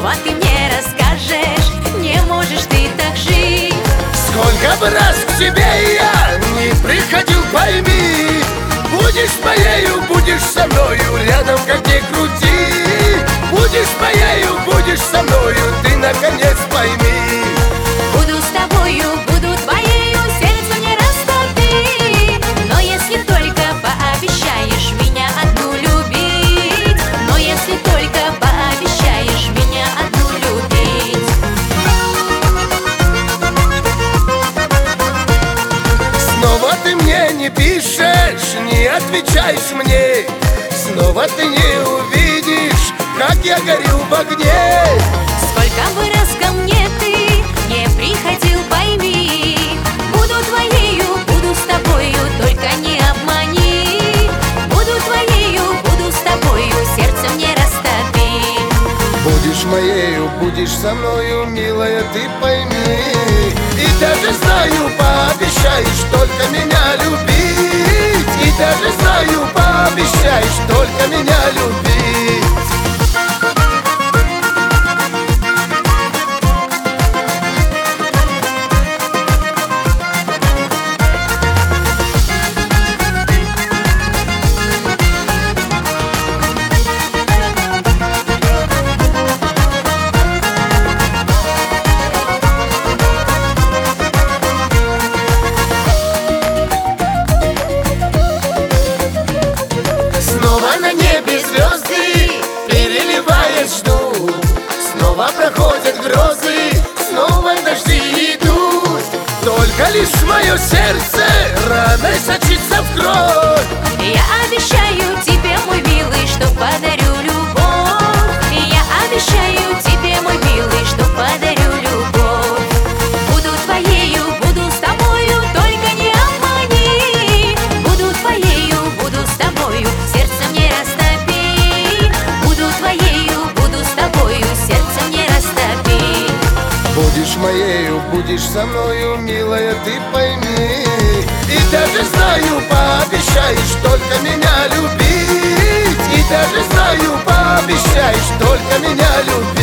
снова ты мне расскажешь, не можешь ты так жить. Сколько бы раз к тебе я не приходил, пойми, будешь моею, будешь со мною, рядом как ни крути. Будешь моею, будешь со мною, ты наконец пойми. Буду с тобою, буду твоею, сердце не растопи. Но если только пообещаешь меня одну любить, но если только пообещаешь меня одну любить. Снова ты мне не пишешь, не отвечаешь мне. Снова ты не увидишь, как я горю в огне. Сколько бы раз ко мне ты не приходил, пойми, буду твоею, буду с тобою, только не обмани. Буду твоею, буду с тобою, сердце мне растопи. Будешь моею, будешь со мною, милая, ты пойми. И даже знаю, пообещаешь только меня любить. И даже знаю, пообещаешь только меня любить. Снова на небе звезды переливаясь ждут. Снова проходят грозы, снова дожди идут. Только лишь мое сердце раной сочится в кровь. Я обещаю тебе, мой милый, что подарю любовь. Я обещаю тебе, мой милый, что подарю любовь. Буду твоею, буду с тобою, только не обмани. Буду твоею, буду с тобою, сердце мне растопи. Буду твоею, буду с тобою, сердце мне растопи. Будешь моею, будешь со мною, милая, ты пойми. И даже знаю, пообещаешь только меня любить. И даже знаю, пообещаешь только меня любить.